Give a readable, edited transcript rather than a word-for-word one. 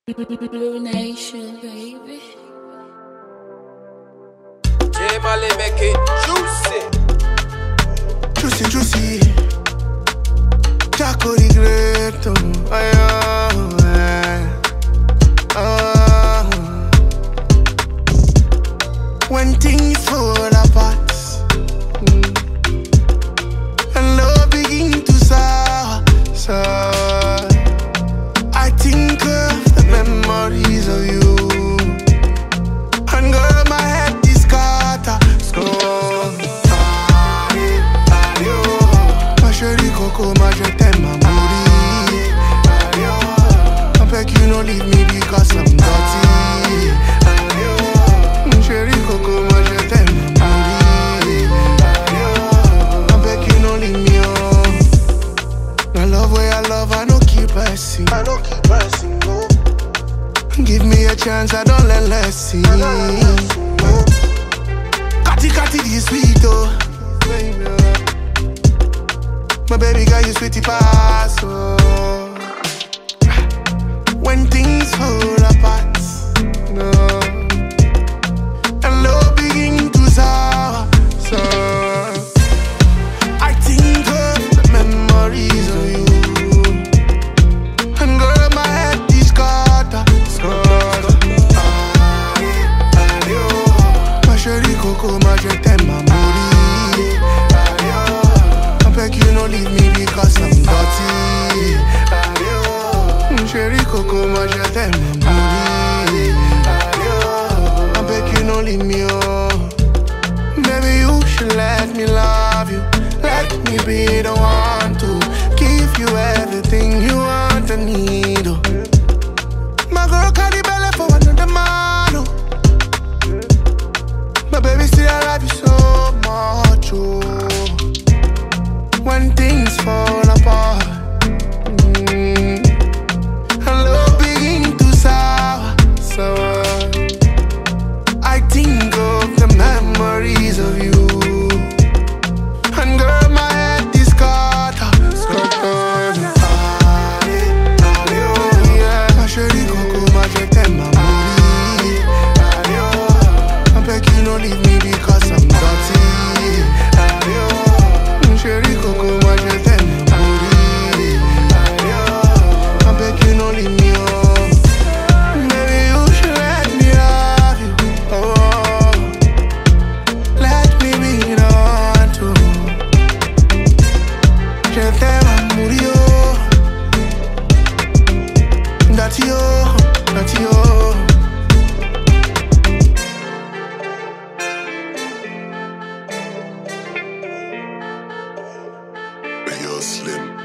Blue Nation, baby. J Mali make it juicy. Juicy, juicy. Jaco regretto. When things fall apart and love begin to sour, I think of the memories of you. And girl, my head is scattered. Ma chérie Coco, ma je t'aime, ma mouri. I beg you no leave me because I'm dirty. Ma chérie Coco, ma je t'aime, ma mouri. I beg you no leave me on. The love where I love, I no keep pressing. No. Give me a chance, I don't let less see. Kati this sweet oh, baby. My baby girl, you sweetie pass oh. When things fall apart, no, and love begin to sour, I think of the memories of you. And girl, my head is scattered. Ma chérie Coco, ma je t'aime, ma mouri. I beg you no leave me because I'm dirty. Ma chérie Coco, ma je t'aime, ma mouri. I beg you no leave me on. Baby, you should let me love you. Let me be the one to give you everything you want and need. Oh. My girl carry belly for another man. Oh. My baby, still I love you so much. Oh. When things fall apart, and love begin to sour, I think of the memories of you. And girl, my head is scattered. Yeah, ma chérie Coco, ma je t'aime, ma mouri. I beg you no leave me because I'm dirty. Ma chérie Coco, ma je t'aime, ma mouri. I beg you no leave me on. Baby, you should let me love you. Oh, let me be the one to. Je t'aime, mouri oh. That's you. Yo, Slim.